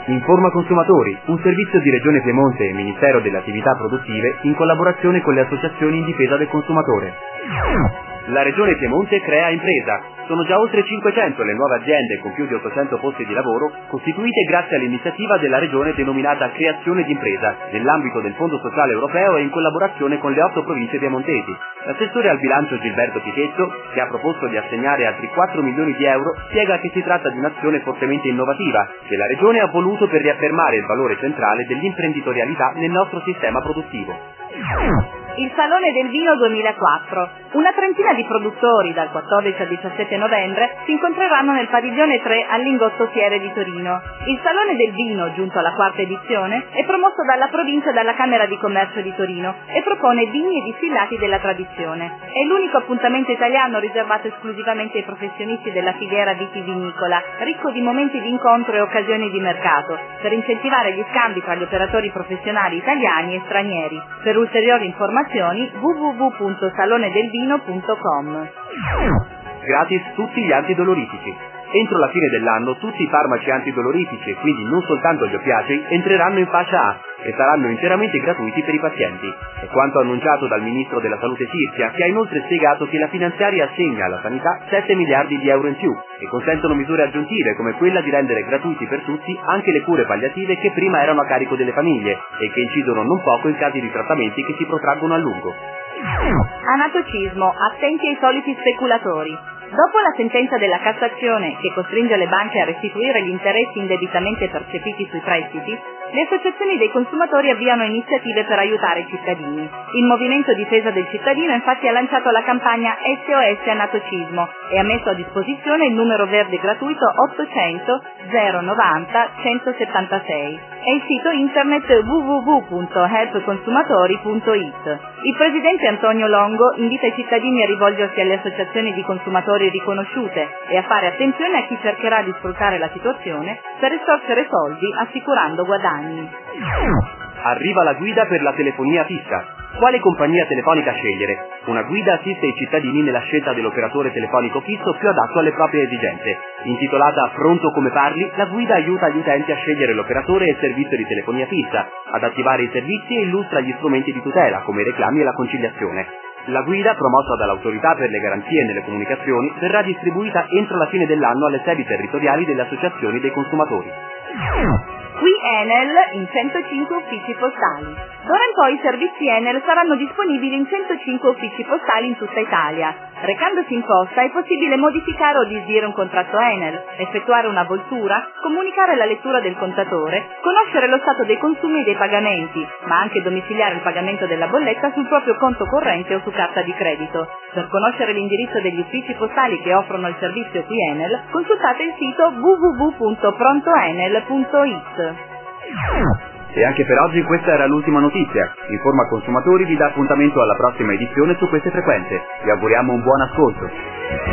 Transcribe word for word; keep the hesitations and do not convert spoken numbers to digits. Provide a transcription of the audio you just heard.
Informa Consumatori, un servizio di Regione Piemonte e Ministero delle Attività Produttive in collaborazione con le associazioni in difesa del consumatore. La Regione Piemonte crea impresa. Sono già oltre cinquecento le nuove aziende con più di ottocento posti di lavoro costituite grazie all'iniziativa della Regione denominata Creazione d'impresa, nell'ambito del Fondo Sociale Europeo e in collaborazione con le otto province piemontesi. L'assessore al bilancio Gilberto Pichetto, che ha proposto di assegnare altri quattro milioni di euro, spiega che si tratta di un'azione fortemente innovativa, che la Regione ha voluto per riaffermare il valore centrale dell'imprenditorialità nel nostro sistema produttivo. Il Salone del Vino duemilaquattro. Una trentina di produttori dal quattordici al diciassette novembre si incontreranno nel padiglione tre al Lingotto Fiere di Torino. Il Salone del Vino, giunto alla quarta edizione, è promosso dalla provincia e dalla Camera di Commercio di Torino e propone vini e distillati della tradizione. È l'unico appuntamento italiano riservato esclusivamente ai professionisti della filiera vitivinicola, ricco di momenti di incontro e occasioni di mercato, per incentivare gli scambi tra gli operatori professionali italiani e stranieri. Per ulteriori informazioni w w w punto salone del vino punto com. Gratis tutti gli antidolorifici. Entro la fine dell'anno tutti i farmaci antidolorifici e quindi non soltanto gli oppiacei entreranno in fascia A e saranno interamente gratuiti per i pazienti. È quanto annunciato dal Ministro della Salute Sirchia, che ha inoltre spiegato che la finanziaria assegna alla sanità sette miliardi di euro in più e consentono misure aggiuntive come quella di rendere gratuiti per tutti anche le cure palliative che prima erano a carico delle famiglie e che incidono non poco in casi di trattamenti che si protraggono a lungo. Anatocismo, attenti ai soliti speculatori. Dopo la sentenza della Cassazione che costringe le banche a restituire gli interessi indebitamente percepiti sui prestiti, le associazioni dei consumatori avviano iniziative per aiutare i cittadini. Il Movimento Difesa del Cittadino infatti ha lanciato la campagna S O S Anatocismo e ha messo a disposizione il numero verde gratuito ottocento zero novanta centosettantasei e il sito internet w w w punto help consumatori punto i t. Il presidente Antonio Longo invita i cittadini a rivolgersi alle associazioni di consumatori riconosciute e a fare attenzione a chi cercherà di sfruttare la situazione per estorcere soldi assicurando guadagni. Arriva la guida per la telefonia fissa. Quale compagnia telefonica scegliere? Una guida assiste i cittadini nella scelta dell'operatore telefonico fisso più adatto alle proprie esigenze. Intitolata Pronto come parli, la guida aiuta gli utenti a scegliere l'operatore e il servizio di telefonia fissa, ad attivare i servizi e illustra gli strumenti di tutela, come i reclami e la conciliazione. La guida, promossa dall'Autorità per le Garanzie nelle Comunicazioni, verrà distribuita entro la fine dell'anno alle sedi territoriali delle associazioni dei consumatori. Qui Enel in centocinque uffici postali. D'ora in poi i servizi Enel saranno disponibili in centocinque uffici postali in tutta Italia. Recandosi in posta è possibile modificare o disdire un contratto Enel, effettuare una voltura, comunicare la lettura del contatore, conoscere lo stato dei consumi e dei pagamenti, ma anche domiciliare il pagamento della bolletta sul proprio conto corrente o su carta di credito. Per conoscere l'indirizzo degli uffici postali che offrono il servizio Qui Enel, consultate il sito w w w punto prontoenel punto i t. E anche per oggi questa era l'ultima notizia. Informa Consumatori vi dà appuntamento alla prossima edizione su queste frequenze. Vi auguriamo un buon ascolto.